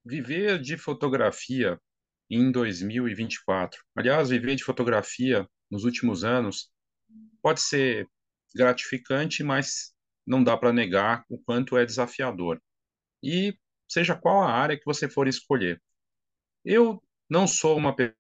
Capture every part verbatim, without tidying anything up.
Viver de fotografia em dois mil e vinte e quatro. Aliás, viver de fotografia nos últimos anos pode ser gratificante, mas não dá para negar o quanto é desafiador. E seja qual a área que você for escolher. Eu não sou uma pessoa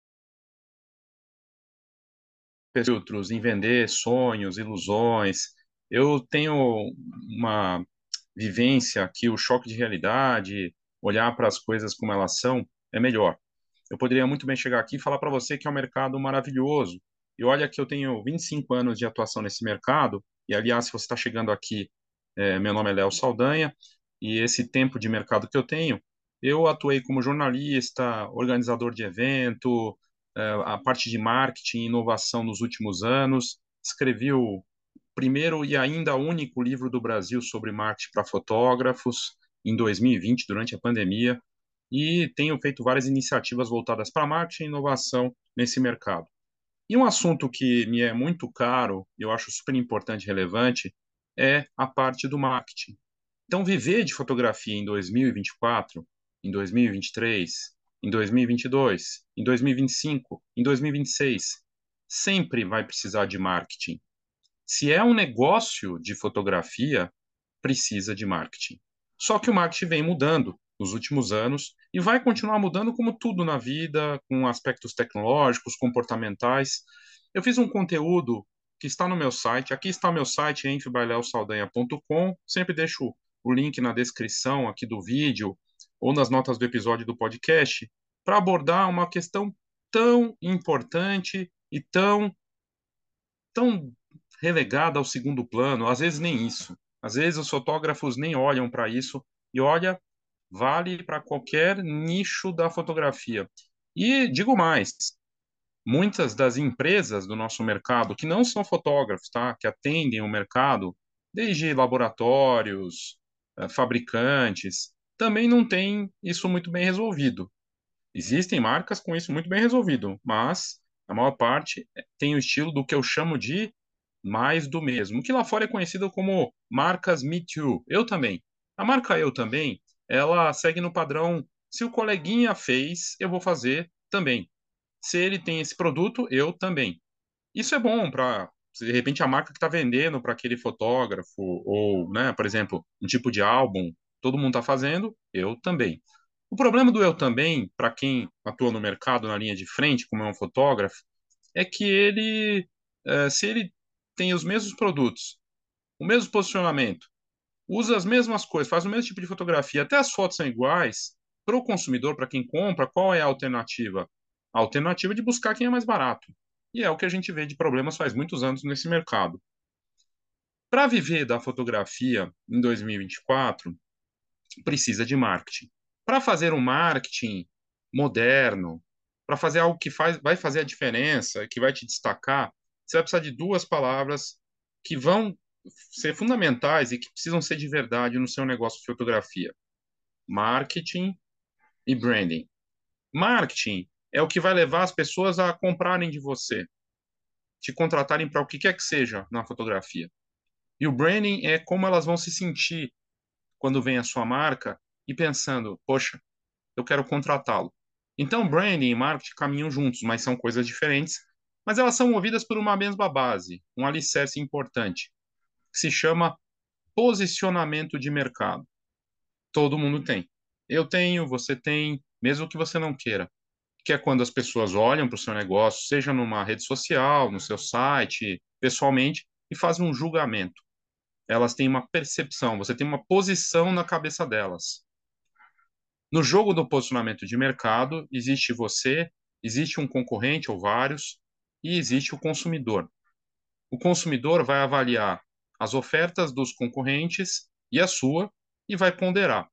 de filtros em vender sonhos, ilusões. Eu tenho uma vivência que o choque de realidade, olhar para as coisas como elas são, é melhor. Eu poderia muito bem chegar aqui e falar para você que é um mercado maravilhoso. E olha que eu tenho vinte e cinco anos de atuação nesse mercado, e aliás, se você está chegando aqui, é, meu nome é Léo Saldanha, e esse tempo de mercado que eu tenho, eu atuei como jornalista, organizador de evento, é, a parte de marketing e inovação nos últimos anos, escrevi o primeiro e ainda único livro do Brasil sobre marketing para fotógrafos, em dois mil e vinte, durante a pandemia, e tenho feito várias iniciativas voltadas para marketing e inovação nesse mercado. E um assunto que me é muito caro, e eu acho super importante e relevante, é a parte do marketing. Então, viver de fotografia em dois mil e vinte e quatro, em dois mil e vinte e três, em dois mil e vinte e dois, em dois mil e vinte e cinco, em dois mil e vinte e seis, sempre vai precisar de marketing. Se é um negócio de fotografia, precisa de marketing. Só que o marketing vem mudando nos últimos anos e vai continuar mudando como tudo na vida, com aspectos tecnológicos, comportamentais. Eu fiz um conteúdo que está no meu site. Aqui está meu site, enf bailel saldanha ponto com. Sempre deixo o link na descrição aqui do vídeo ou nas notas do episódio do podcast para abordar uma questão tão importante e tão tão relegada ao segundo plano, às vezes nem isso. Às vezes os fotógrafos nem olham para isso e olha, vale para qualquer nicho da fotografia. E digo mais, muitas das empresas do nosso mercado que não são fotógrafos, tá? Que atendem o mercado, desde laboratórios, eh, fabricantes, também não têm isso muito bem resolvido. Existem marcas com isso muito bem resolvido, mas a maior parte tem o estilo do que eu chamo de mais do mesmo, que lá fora é conhecido como marcas Me Too. Eu também. A marca Eu também, ela segue no padrão, se o coleguinha fez, eu vou fazer também. Se ele tem esse produto, eu também. Isso é bom para, de repente, a marca que está vendendo para aquele fotógrafo, ou, né, por exemplo, um tipo de álbum, todo mundo está fazendo, eu também. O problema do eu também, para quem atua no mercado na linha de frente, como é um fotógrafo, é que ele, eh, se ele tem os mesmos produtos, o mesmo posicionamento, usa as mesmas coisas, faz o mesmo tipo de fotografia, até as fotos são iguais, para o consumidor, para quem compra, qual é a alternativa? A alternativa é de buscar quem é mais barato. E é o que a gente vê de problemas faz muitos anos nesse mercado. Para viver da fotografia em dois mil e vinte e quatro, precisa de marketing. Para fazer um marketing moderno, para fazer algo que faz, vai fazer a diferença, que vai te destacar, você vai precisar de duas palavras que vão ser fundamentais e que precisam ser de verdade no seu negócio de fotografia: marketing e branding. Marketing é o que vai levar as pessoas a comprarem de você, te contratarem para o que quer que seja na fotografia. E o branding é como elas vão se sentir quando vem a sua marca e pensando, poxa, eu quero contratá-lo. Então, branding e marketing caminham juntos, mas são coisas diferentes, mas elas são movidas por uma mesma base, um alicerce importante, que se chama posicionamento de mercado. Todo mundo tem. Eu tenho, você tem, mesmo que você não queira. Que é quando as pessoas olham para o seu negócio, seja numa rede social, no seu site, pessoalmente, e fazem um julgamento. Elas têm uma percepção, você tem uma posição na cabeça delas. No jogo do posicionamento de mercado, existe você, existe um concorrente ou vários, e existe o consumidor. O consumidor vai avaliar as ofertas dos concorrentes e a sua e vai ponderar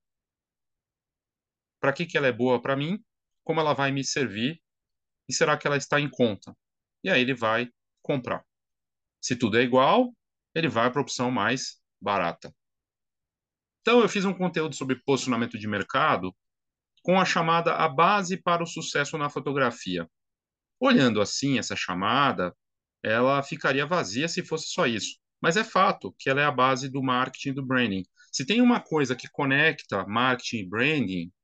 para que, que ela é boa para mim, como ela vai me servir e será que ela está em conta. E aí ele vai comprar. Se tudo é igual, ele vai para a opção mais barata. Então eu fiz um conteúdo sobre posicionamento de mercado com a chamada A Base para o Sucesso na Fotografia. Olhando assim essa chamada, ela ficaria vazia se fosse só isso. Mas é fato que ela é a base do marketing e do branding. Se tem uma coisa que conecta marketing e branding,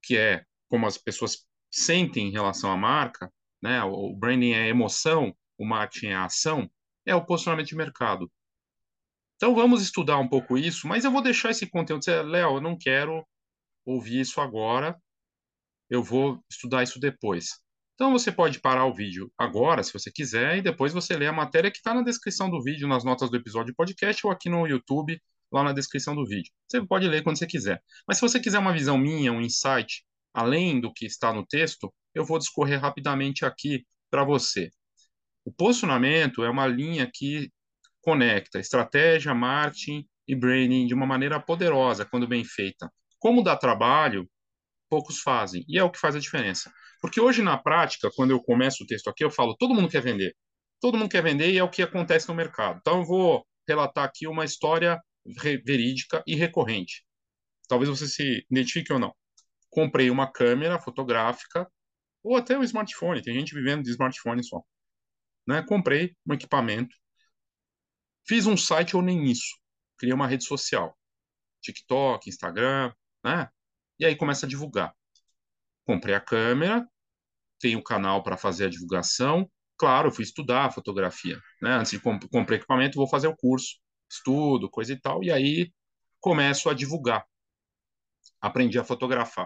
que é como as pessoas sentem em relação à marca, né? O branding é emoção, o marketing é ação, é o posicionamento de mercado. Então vamos estudar um pouco isso, mas eu vou deixar esse conteúdo. Você, Léo, eu não quero ouvir isso agora, eu vou estudar isso depois. Então você pode parar o vídeo agora, se você quiser, e depois você lê a matéria que está na descrição do vídeo, nas notas do episódio do podcast, ou aqui no YouTube, lá na descrição do vídeo. Você pode ler quando você quiser. Mas se você quiser uma visão minha, um insight, além do que está no texto, eu vou discorrer rapidamente aqui para você. O posicionamento é uma linha que conecta estratégia, marketing e branding de uma maneira poderosa, quando bem feita. Como dá trabalho, poucos fazem, e é o que faz a diferença. Porque hoje, na prática, quando eu começo o texto aqui, eu falo, todo mundo quer vender. Todo mundo quer vender e é o que acontece no mercado. Então, eu vou relatar aqui uma história verídica e recorrente. Talvez você se identifique ou não. Comprei uma câmera fotográfica, ou até um smartphone, tem gente vivendo de smartphone só. Né? Comprei um equipamento, fiz um site ou nem isso. Criei uma rede social, TikTok, Instagram, né? E aí começa a divulgar. Comprei a câmera, tenho o canal para fazer a divulgação. Claro, eu fui estudar fotografia, né? Antes de comp comprar equipamento, vou fazer o curso, estudo, coisa e tal, e aí começo a divulgar. Aprendi a fotografar.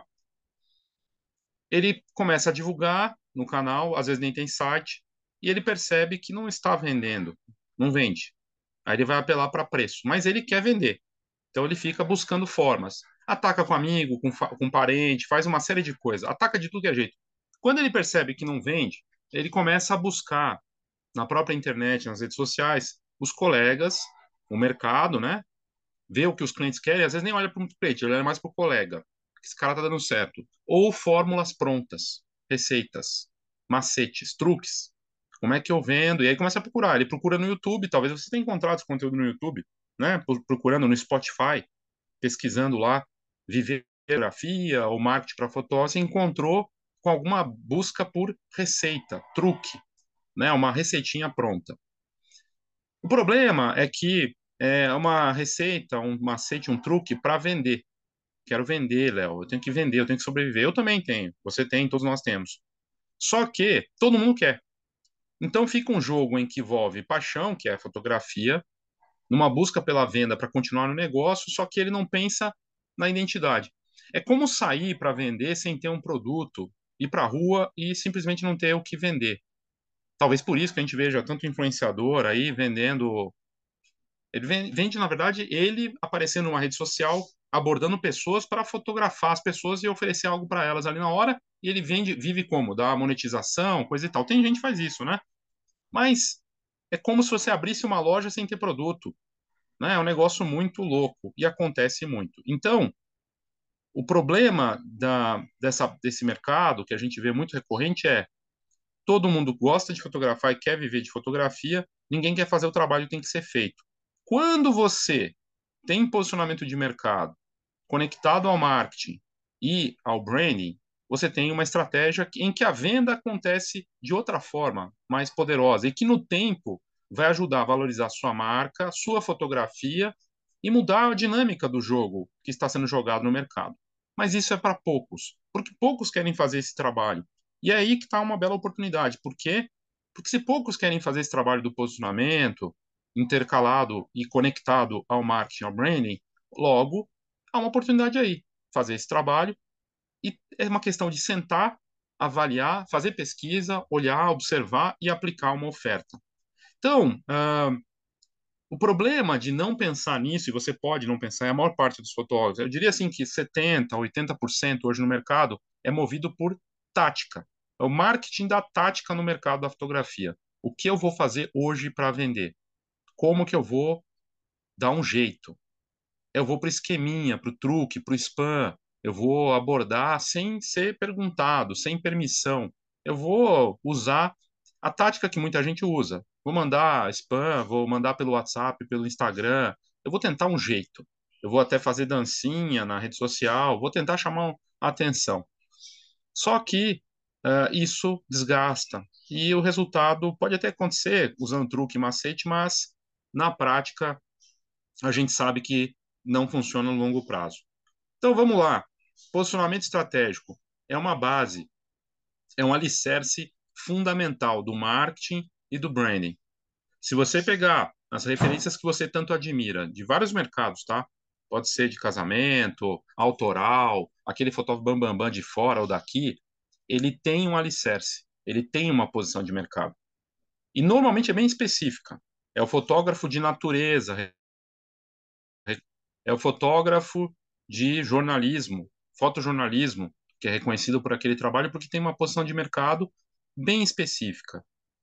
Ele começa a divulgar no canal, às vezes nem tem site, e ele percebe que não está vendendo, não vende. Aí ele vai apelar para preço, mas ele quer vender. Então ele fica buscando formas. Ataca com amigo, com, com parente, faz uma série de coisas. Ataca de tudo que é jeito. Quando ele percebe que não vende, ele começa a buscar na própria internet, nas redes sociais, os colegas, o mercado, né? Vê o que os clientes querem, às vezes nem olha para o cliente, ele olha mais para o colega. Esse cara tá dando certo. Ou fórmulas prontas, receitas, macetes, truques. Como é que eu vendo? E aí começa a procurar. Ele procura no YouTube, talvez você tenha encontrado esse conteúdo no YouTube, né? Procurando no Spotify, pesquisando lá, viver fotografia ou marketing para fotógrafo, encontrou com alguma busca por receita, truque, né? Uma receitinha pronta. O problema é que é uma receita, um macete, um truque para vender. Quero vender, Léo. Eu tenho que vender, eu tenho que sobreviver. Eu também tenho. Você tem, todos nós temos. Só que todo mundo quer. Então fica um jogo em que envolve paixão, que é a fotografia, numa busca pela venda para continuar no negócio, só que ele não pensa na identidade. É como sair para vender sem ter um produto, ir para a rua e simplesmente não ter o que vender. Talvez por isso que a gente veja tanto influenciador aí vendendo. Ele vende, na verdade, ele aparecendo numa rede social, abordando pessoas para fotografar as pessoas e oferecer algo para elas ali na hora. E ele vende, vive como? Da monetização, coisa e tal. Tem gente que faz isso, né? Mas é como se você abrisse uma loja sem ter produto, né? É um negócio muito louco e acontece muito. Então, o problema da, dessa, desse mercado, que a gente vê muito recorrente, é todo mundo gosta de fotografar e quer viver de fotografia, ninguém quer fazer o trabalho que tem que ser feito. Quando você tem posicionamento de mercado conectado ao marketing e ao branding, você tem uma estratégia em que a venda acontece de outra forma, mais poderosa, e que no tempo vai ajudar a valorizar sua marca, sua fotografia e mudar a dinâmica do jogo que está sendo jogado no mercado. Mas isso é para poucos, porque poucos querem fazer esse trabalho. E é aí que está uma bela oportunidade. Por quê? Porque se poucos querem fazer esse trabalho do posicionamento, intercalado e conectado ao marketing, ao branding, logo há uma oportunidade aí, fazer esse trabalho. E é uma questão de sentar, avaliar, fazer pesquisa, olhar, observar e aplicar uma oferta. Então, uh, o problema de não pensar nisso, e você pode não pensar, é a maior parte dos fotógrafos, eu diria assim que setenta, oitenta por cento hoje no mercado é movido por tática. É o marketing da tática no mercado da fotografia. O que eu vou fazer hoje para vender? Como que eu vou dar um jeito? Eu vou para o esqueminha, para o truque, para o spam. Eu vou abordar sem ser perguntado, sem permissão. Eu vou usar a tática que muita gente usa. Vou mandar spam, vou mandar pelo WhatsApp, pelo Instagram. Eu vou tentar um jeito. Eu vou até fazer dancinha na rede social. Vou tentar chamar a atenção. Só que uh, isso desgasta. E o resultado pode até acontecer usando truque e macete, mas na prática a gente sabe que não funciona no longo prazo. Então vamos lá. Posicionamento estratégico é uma base, é um alicerce fundamental do marketing e do branding. Se você pegar as referências que você tanto admira, de vários mercados, tá? Pode ser de casamento, autoral, aquele fotógrafo bambambam bam, bam de fora ou daqui, ele tem um alicerce, ele tem uma posição de mercado. E normalmente é bem específica. É o fotógrafo de natureza, é o fotógrafo de jornalismo, fotojornalismo, que é reconhecido por aquele trabalho porque tem uma posição de mercado bem específica.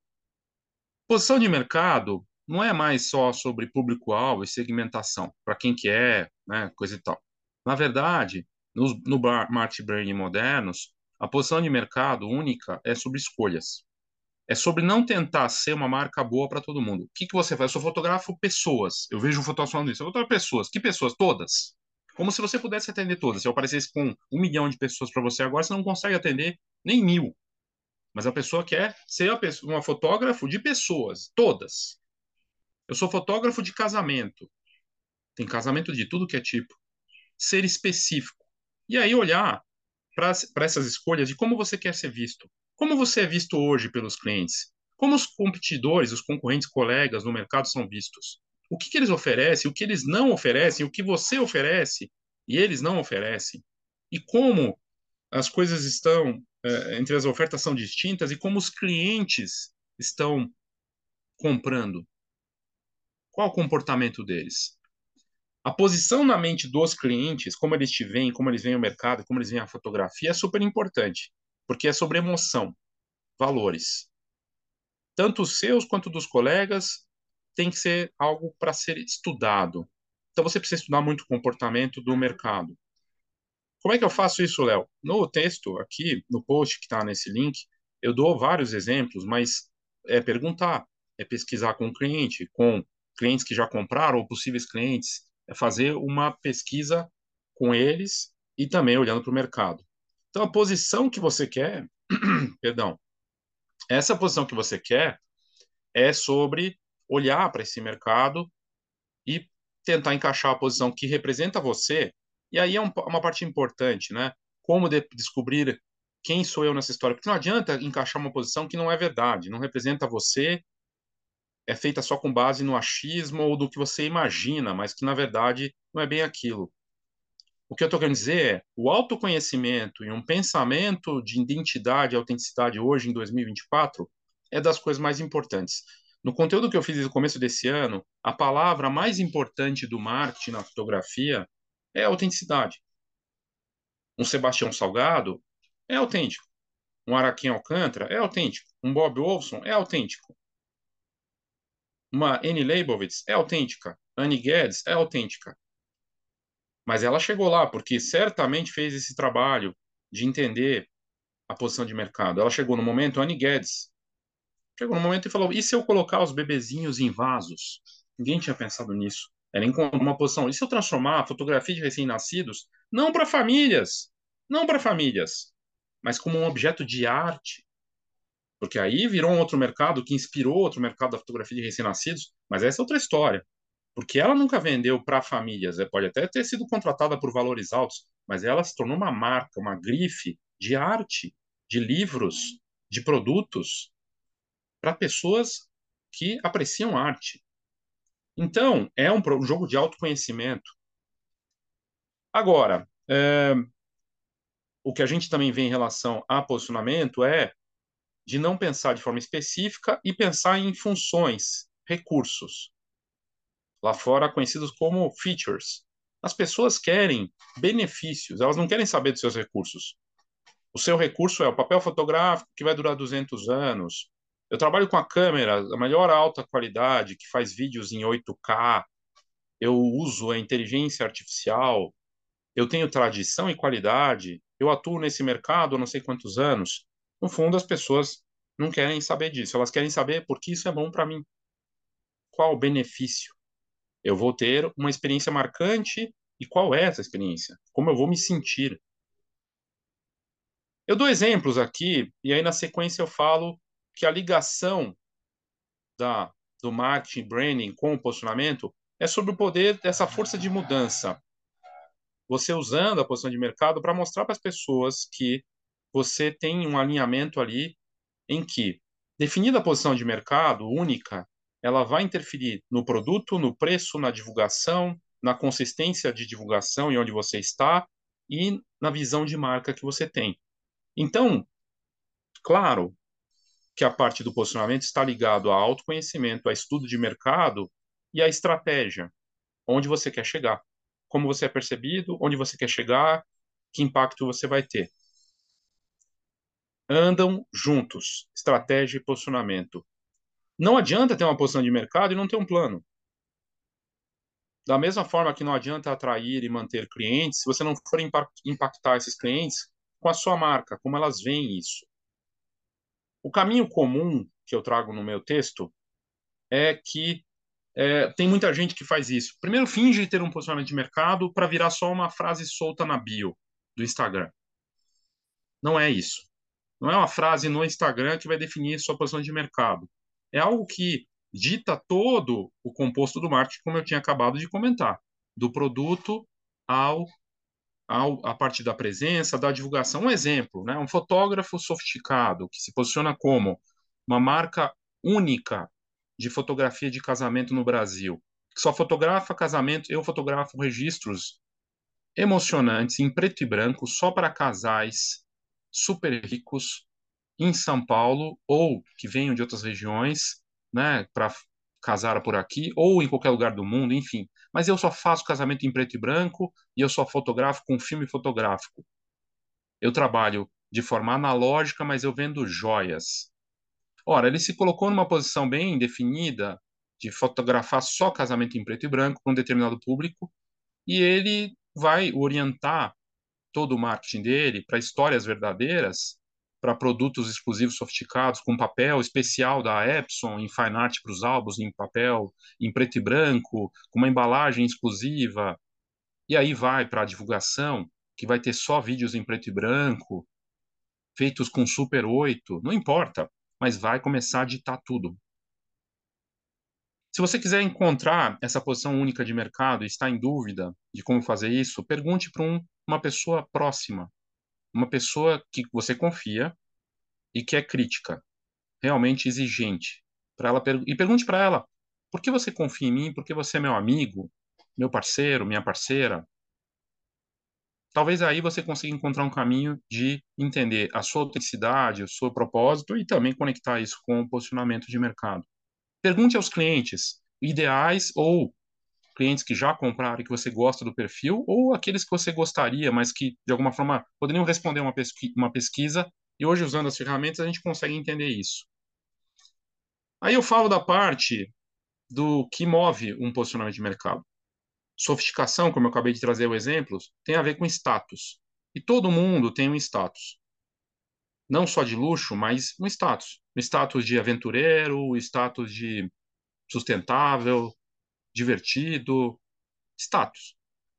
Posição de mercado não é mais só sobre público-alvo e segmentação, para quem que é, né, coisa e tal. Na verdade, no, no marketing branding modernos, a posição de mercado única é sobre escolhas. É sobre não tentar ser uma marca boa para todo mundo. O que, que você faz? Eu sou fotografo pessoas. Eu vejo fotógrafo falando isso. Eu fotografo pessoas. Que pessoas? Todas. Como se você pudesse atender todas. Se eu aparecesse com um milhão de pessoas para você agora, você não consegue atender nem mil. Mas a pessoa quer ser pessoa, uma fotógrafo de pessoas, todas. Eu sou fotógrafo de casamento. Tem casamento de tudo que é tipo. Ser específico. E aí olhar para essas escolhas de como você quer ser visto. Como você é visto hoje pelos clientes? Como os competidores, os concorrentes, colegas no mercado são vistos? O que, que eles oferecem, o que eles não oferecem, o que você oferece e eles não oferecem? E como as coisas estão, é, entre as ofertas são distintas e como os clientes estão comprando? Qual o comportamento deles? A posição na mente dos clientes, como eles te veem, como eles veem o mercado, como eles veem a fotografia, é super importante, porque é sobre emoção, valores. Tanto os seus quanto dos colegas tem que ser algo para ser estudado. Então você precisa estudar muito o comportamento do mercado. Como é que eu faço isso, Léo? No texto aqui, no post que está nesse link, eu dou vários exemplos, mas é perguntar, é pesquisar com o cliente, com clientes que já compraram ou possíveis clientes, é fazer uma pesquisa com eles e também olhando para o mercado. Então, a posição que você quer, perdão, essa posição que você quer é sobre olhar para esse mercado e tentar encaixar a posição que representa você. E aí é um, uma parte importante, né? Como de, descobrir quem sou eu nessa história. Porque não adianta encaixar uma posição que não é verdade, não representa você, é feita só com base no achismo ou do que você imagina, mas que na verdade não é bem aquilo. O que eu estou querendo dizer é, o autoconhecimento e um pensamento de identidade e autenticidade hoje, em dois mil e vinte e quatro, é das coisas mais importantes. No conteúdo que eu fiz no começo desse ano, a palavra mais importante do marketing na fotografia é autenticidade. Um Sebastião Salgado é autêntico. Um Araquém Alcântara é autêntico. Um Bob Wolfson é autêntico. Uma Annie Leibovitz é autêntica. Annie Guedes é autêntica. Mas ela chegou lá porque certamente fez esse trabalho de entender a posição de mercado. Ela chegou no momento, Annie Guedes, chegou no momento e falou: e se eu colocar os bebezinhos em vasos? Ninguém tinha pensado nisso. Ela encontrou uma posição. E se eu transformar a fotografia de recém-nascidos não para famílias, não para famílias, mas como um objeto de arte? Porque aí virou um outro mercado que inspirou outro mercado da fotografia de recém-nascidos, mas essa é outra história. Porque ela nunca vendeu para famílias, né? Pode até ter sido contratada por valores altos, mas ela se tornou uma marca, uma grife de arte, de livros, de produtos para pessoas que apreciam arte. Então, é um, um jogo de autoconhecimento. Agora, é, o que a gente também vê em relação a posicionamento é de não pensar de forma específica e pensar em funções, recursos, lá fora conhecidos como features. As pessoas querem benefícios, elas não querem saber dos seus recursos. O seu recurso é o papel fotográfico que vai durar duzentos anos. Eu trabalho com a câmera, a melhor alta qualidade, que faz vídeos em oito K. Eu uso a inteligência artificial. Eu tenho tradição e qualidade. Eu atuo nesse mercado há não sei quantos anos. No fundo, as pessoas não querem saber disso. Elas querem saber por que isso é bom para mim. Qual o benefício? Eu vou ter uma experiência marcante e qual é essa experiência? Como eu vou me sentir? Eu dou exemplos aqui e aí na sequência eu falo que a ligação da, do marketing branding com o posicionamento é sobre o poder dessa força de mudança. você usando a posição de mercado para mostrar para as pessoas que você tem um alinhamento ali em que, definida a posição de mercado única, ela vai interferir no produto, no preço, na divulgação, na consistência de divulgação e onde você está e na visão de marca que você tem. Então, claro que a parte do posicionamento está ligado a autoconhecimento, a estudo de mercado e a estratégia, onde você quer chegar, como você é percebido, onde você quer chegar, que impacto você vai ter. Andam juntos, estratégia e posicionamento. Não adianta ter uma posição de mercado e não ter um plano. Da mesma forma que não adianta atrair e manter clientes, se você não for impactar esses clientes com a sua marca, como elas veem isso. O caminho comum que eu trago no meu texto é que é, tem muita gente que faz isso. Primeiro, finge ter um posicionamento de mercado para virar só uma frase solta na bio do Instagram. Não é isso. Não é uma frase no Instagram que vai definir sua posição de mercado. É algo que dita todo o composto do marketing, como eu tinha acabado de comentar, do produto ao, ao a partir da presença, da divulgação. Um exemplo, né? Um fotógrafo sofisticado que se posiciona como uma marca única de fotografia de casamento no Brasil, que só fotografa casamento. Eu fotografo registros emocionantes em preto e branco só para casais super ricos em São Paulo ou que venham de outras regiões, né, para casar por aqui ou em qualquer lugar do mundo, enfim. Mas eu só faço casamento em preto e branco e eu só fotografo com filme fotográfico. Eu trabalho de forma analógica, mas eu vendo joias. Ora, ele se colocou numa posição bem definida de fotografar só casamento em preto e branco para um determinado público e ele vai orientar todo o marketing dele para histórias verdadeiras, para produtos exclusivos sofisticados, com papel especial da Epson, em fine art para os álbuns, em papel em preto e branco, com uma embalagem exclusiva. E aí vai para a divulgação, que vai ter só vídeos em preto e branco, feitos com Super oito, não importa, mas vai começar a ditar tudo. Se você quiser encontrar essa posição única de mercado e está em dúvida de como fazer isso, pergunte para um, uma pessoa próxima, uma pessoa que você confia e que é crítica, realmente exigente, para ela per e pergunte para ela: por que você confia em mim? Por que você é meu amigo, meu parceiro, minha parceira? Talvez aí você consiga encontrar um caminho de entender a sua autenticidade, o seu propósito e também conectar isso com o posicionamento de mercado. Pergunte aos clientes ideais ou clientes que já compraram e que você gosta do perfil, ou aqueles que você gostaria, mas que de alguma forma poderiam responder uma, pesqui uma pesquisa, e hoje, usando as ferramentas, a gente consegue entender isso. Aí eu falo da parte do que move um posicionamento de mercado. Sofisticação, como eu acabei de trazer o exemplo, tem a ver com status. E todo mundo tem um status. Não só de luxo, mas um status. Um status de aventureiro, um status de sustentável, divertido, status.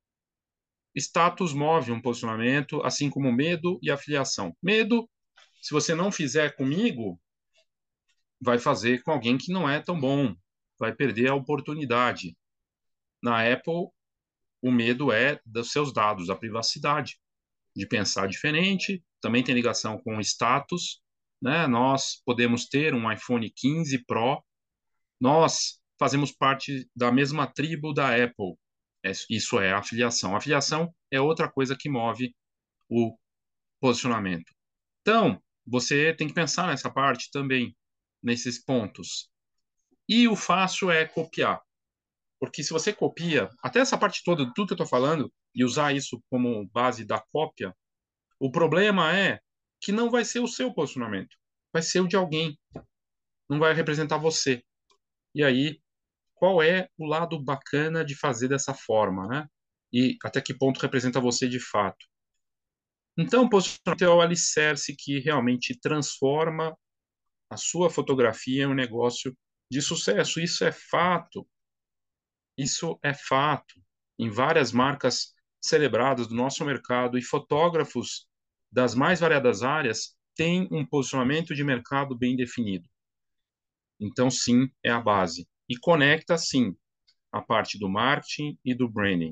Status move um posicionamento, assim como medo e afiliação. Medo, se você não fizer comigo, vai fazer com alguém que não é tão bom, vai perder a oportunidade. Na Apple, o medo é dos seus dados, a privacidade, de pensar diferente, também tem ligação com o status, né? Nós podemos ter um iPhone quinze Pro, nós fazemos parte da mesma tribo da Apple. Isso é afiliação. A afiliação é outra coisa que move o posicionamento. Então, você tem que pensar nessa parte também, nesses pontos. E o fácil é copiar. Porque se você copia, até essa parte toda, tudo que eu estou falando, e usar isso como base da cópia, o problema é que não vai ser o seu posicionamento. Vai ser o de alguém. Não vai representar você. E aí, qual é o lado bacana de fazer dessa forma, né? E até que ponto representa você de fato. Então, o posicionamento é o alicerce que realmente transforma a sua fotografia em um negócio de sucesso. Isso é fato. Isso é fato. Em várias marcas celebradas do nosso mercado e fotógrafos das mais variadas áreas têm um posicionamento de mercado bem definido. Então, sim, é a base. E conecta, sim, a parte do marketing e do branding.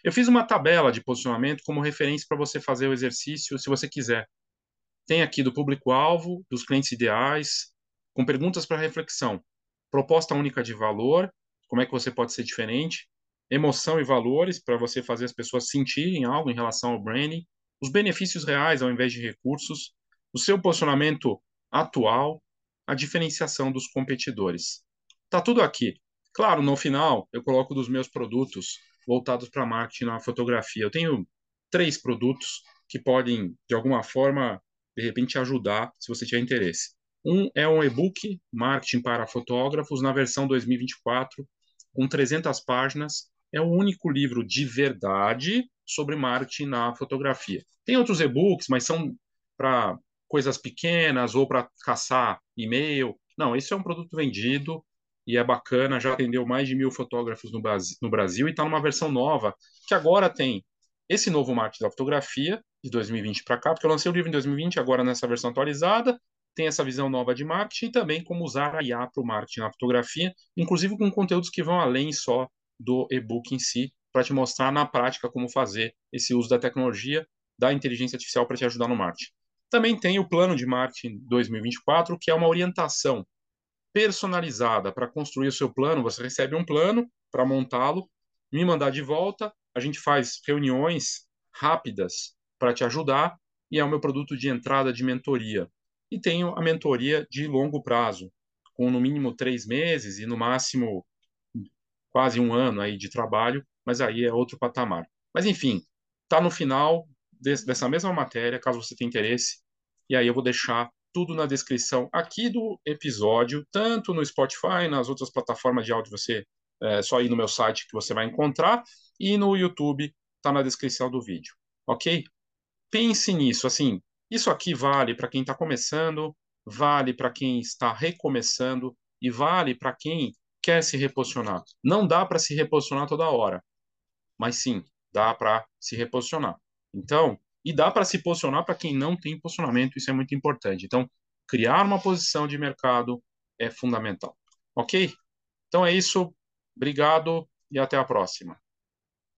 Eu fiz uma tabela de posicionamento como referência para você fazer o exercício, se você quiser. Tem aqui do público-alvo, dos clientes ideais, com perguntas para reflexão. Proposta única de valor, como é que você pode ser diferente? Emoção e valores, para você fazer as pessoas sentirem algo em relação ao branding. Os benefícios reais ao invés de recursos. O seu posicionamento atual. A diferenciação dos competidores. Tá tudo aqui. Claro, no final, eu coloco dos meus produtos voltados para marketing na fotografia. Eu tenho três produtos que podem, de alguma forma, de repente ajudar se você tiver interesse. Um é um e-book, Marketing para Fotógrafos, na versão dois mil e vinte e quatro, com trezentas páginas. É o único livro de verdade sobre marketing na fotografia. Tem outros e-books, mas são para coisas pequenas ou para caçar e-mail. Não, esse é um produto vendido e é bacana, já atendeu mais de mil fotógrafos no Brasil, no Brasil e está numa versão nova, que agora tem esse novo marketing da fotografia, de dois mil e vinte para cá, porque eu lancei o livro em dois mil e vinte, agora nessa versão atualizada, tem essa visão nova de marketing e também como usar a I A para o marketing na fotografia, inclusive com conteúdos que vão além só do e-book em si, para te mostrar na prática como fazer esse uso da tecnologia, da inteligência artificial para te ajudar no marketing. Também tem o plano de marketing dois mil e vinte e quatro, que é uma orientação personalizada para construir o seu plano. Você recebe um plano para montá-lo, me mandar de volta, a gente faz reuniões rápidas para te ajudar e é o meu produto de entrada de mentoria. E tenho a mentoria de longo prazo, com no mínimo três meses e no máximo quase um ano aí de trabalho, mas aí é outro patamar. Mas enfim, está no final desse, dessa mesma matéria, caso você tenha interesse, e aí eu vou deixar tudo na descrição aqui do episódio, tanto no Spotify, nas outras plataformas de áudio, você é só ir no meu site que você vai encontrar, e no YouTube está na descrição do vídeo, ok? Pense nisso, assim, isso aqui vale para quem está começando, vale para quem está recomeçando e vale para quem quer se reposicionar. Não dá para se reposicionar toda hora, mas sim, dá para se reposicionar. Então, e dá para se posicionar para quem não tem posicionamento, isso é muito importante. Então, criar uma posição de mercado é fundamental. Ok? Então é isso. Obrigado e até a próxima.